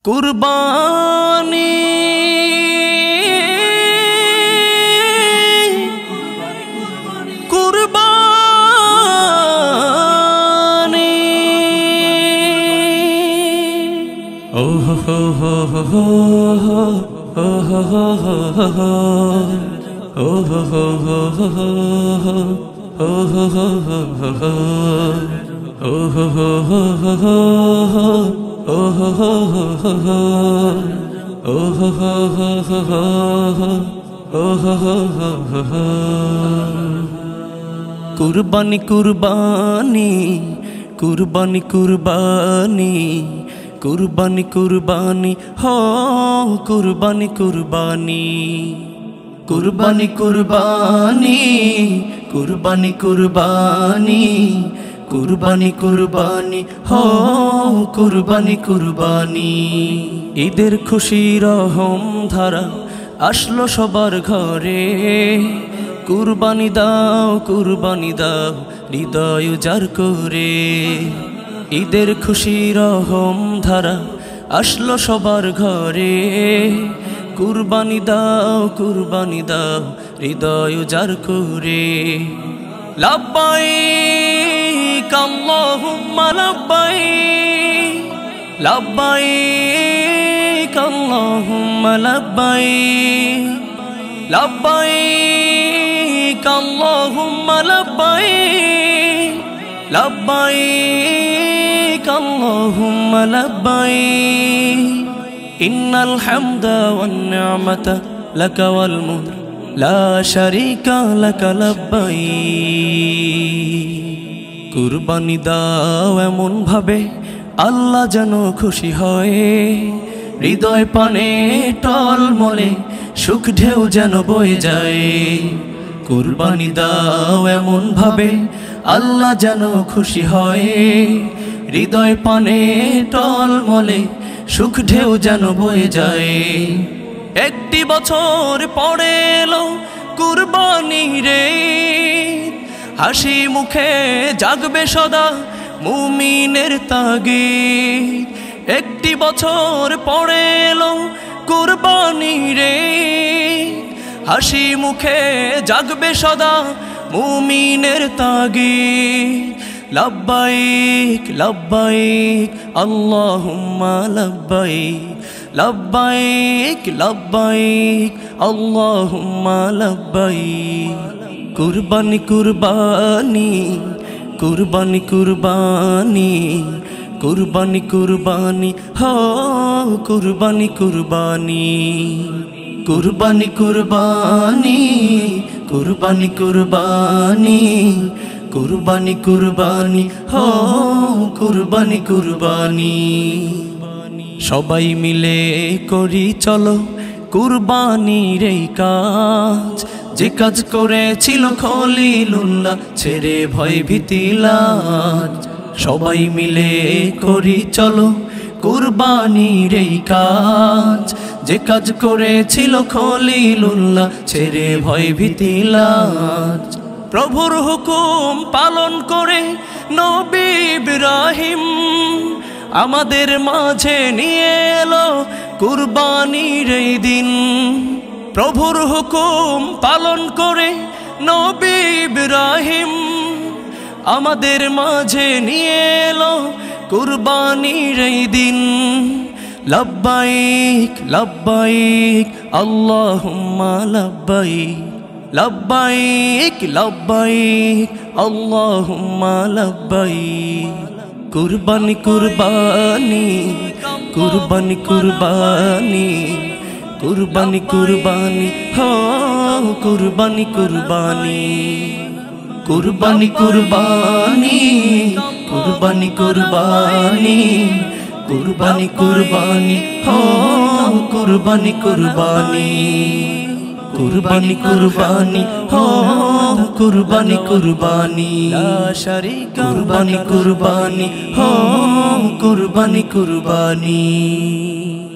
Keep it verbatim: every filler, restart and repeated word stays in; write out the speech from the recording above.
কুরবানি কুরবানি ও হো হো হো হো ও হো হো হো ও হো হো হো ও হো হো হো ও হো হো হো oh ho ho ho ho ho oh ho ho ho ho ho oh ho ho ho ho ho কুরবানি কুরবানি কুরবানি কুরবানি কুরবানি কুরবানি ho কুরবানি কুরবানি কুরবানি কুরবানি কুরবানি কুরবানি কুরবানি কুরবানি হো কুরবানি কুরবানি ঈদের খুশি রহম ধারা আসলো সবার ঘরে কুরবানি দাও কুরবানি দাও হৃদয় উজাড় করে ঈদের খুশি রহম ধারা আসলো সবার ঘরে কুরবানি দাও কুরবানি দাও হৃদয় উজাড় করে لبيك اللهم لبيك لبيك اللهم لبيك لبيك اللهم لبيك لبيك اللهم لبيك إن الحمد والنعمة لك والملك لا شريك لك لبيك কুরবানি দাও এমন ভাবে আল্লাহ যেন খুশি হয় হৃদয় পানে টলমলে সুখ ঢেউ যেন বয়ে যায় কুরবানি দাও এমন ভাবে আল্লাহ যেন খুশি হয় হৃদয় পানে টলমলে সুখ ঢেউ যেন বয়ে যায় একটি বছর পরে এলো কুরবানি রে হাসি মুখে জাগবে সদা মুমিনের তাগিদ একটি বছর পরে এলো কুরবানি রে হাসি মুখে জাগবে সদা মুমিনের তাগিদ লব্বাইক লব্বাইক আল্লাহুম্মা লব্বাইক লব্বাইক লব্বাইক আল্লাহুম্মা লব্বাইক কুরবানি কুরবানি কুরবানি কুরবানি কুরবানি কুরবানি হো কুরবানি কুরবানি কুরবানি কুরবানি কুরবানি কুরবানি কুরবানি কুরবানি হো কুরবানি কুরবানি সবাই মিলে করি চলো কুরবানির এই কাজ যে কাজ করেছিল খলিলুল্লাহ ছেড়ে ভয় ভীতি লাজ সবাই মিলে করি চলো কুরবানির এই কাজ যে কাজ করেছিল খলিলুল্লাহ ছেড়ে ভয় ভীতি লাজ প্রভুর হুকুম পালন করে নবী ইব্রাহিম আমাদের মাঝে নিয়ে এলো কুরবানির এই দিন প্রভুর হুকুম পালন করে নবী ইব্রাহিম আমাদের মাঝে নিয়ে এলো কুরবানির এই দিন লব্বাইক লব্বাইক আল্লাহুম্মা লব্বাইক লব্বাইক লব্বাইক আল্লাহুম্মা লব্বাইক কুরবানি কুরবানি কুরবানি কুরবানি কুরবানি কুরবানি হো কুরবানি কুরবানি কুরবানি কুরবানি কুরবানি কুরবানি কুরবানি কুরবানি হো কুরবানি কুরবানি কুরবানি কুরবানি হো কুরবানি কুরবানি লা শারীকা কুরবানি কুরবানি হো কুরবানি কুরবানি